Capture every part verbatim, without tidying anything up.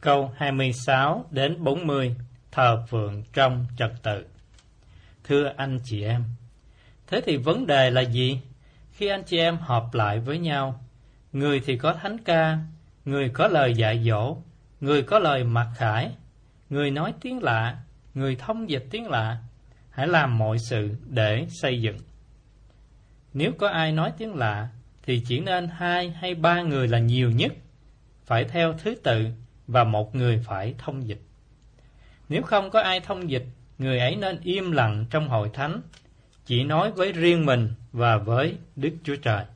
Câu hai mươi sáu đến bốn mươi, thờ phượng trong trật tự. Thưa anh chị em, thế thì vấn đề là gì? Khi anh chị em họp lại với nhau, người thì có thánh ca, người có lời dạy dỗ, người có lời mặc khải, người nói tiếng lạ, người thông dịch tiếng lạ, hãy làm mọi sự để xây dựng. Nếu có ai nói tiếng lạ, thì chỉ nên hai hay ba người là nhiều nhất, phải theo thứ tự, và một người phải thông dịch. Nếu không có ai thông dịch, người ấy nên im lặng trong hội thánh, chỉ nói với riêng mình và với Đức Chúa Trời.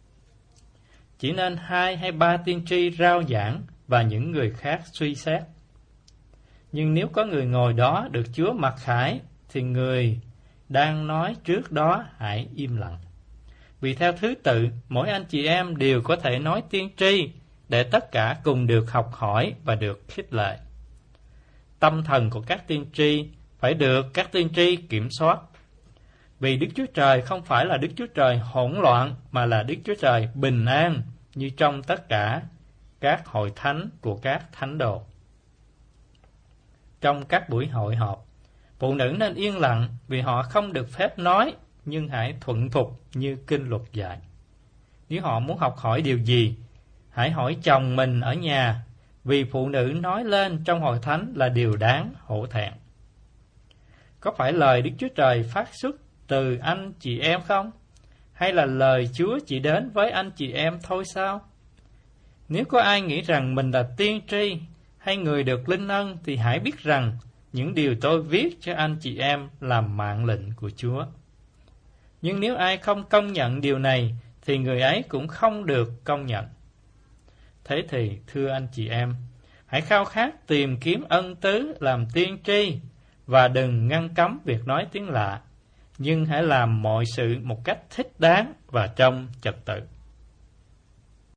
Chỉ nên hai hay ba tiên tri rao giảng và những người khác suy xét. Nhưng nếu có người ngồi đó được Chúa mặc khải, thì người đang nói trước đó hãy im lặng. Vì theo thứ tự, mỗi anh chị em đều có thể nói tiên tri, để tất cả cùng được học hỏi và được khích lệ. Tâm thần của các tiên tri phải được các tiên tri kiểm soát. Vì Đức Chúa Trời không phải là Đức Chúa Trời hỗn loạn, mà là Đức Chúa Trời bình an, như trong tất cả các hội thánh của các thánh đồ. Trong các buổi hội họp, phụ nữ nên yên lặng vì họ không được phép nói, nhưng hãy thuận phục như kinh luật dạy. Nếu họ muốn học hỏi điều gì, hãy hỏi chồng mình ở nhà, vì phụ nữ nói lên trong hội thánh là điều đáng hổ thẹn. Có phải lời Đức Chúa Trời phát xuất từ anh chị em không? Hay là lời Chúa chỉ đến với anh chị em thôi sao? Nếu có ai nghĩ rằng mình là tiên tri hay người được linh ân, thì hãy biết rằng những điều tôi viết cho anh chị em là mạng lệnh của Chúa. Nhưng nếu ai không công nhận điều này, thì người ấy cũng không được công nhận. Thế thì, thưa anh chị em, hãy khao khát tìm kiếm ân tứ làm tiên tri, và đừng ngăn cấm việc nói tiếng lạ, nhưng hãy làm mọi sự một cách thích đáng và trong trật tự.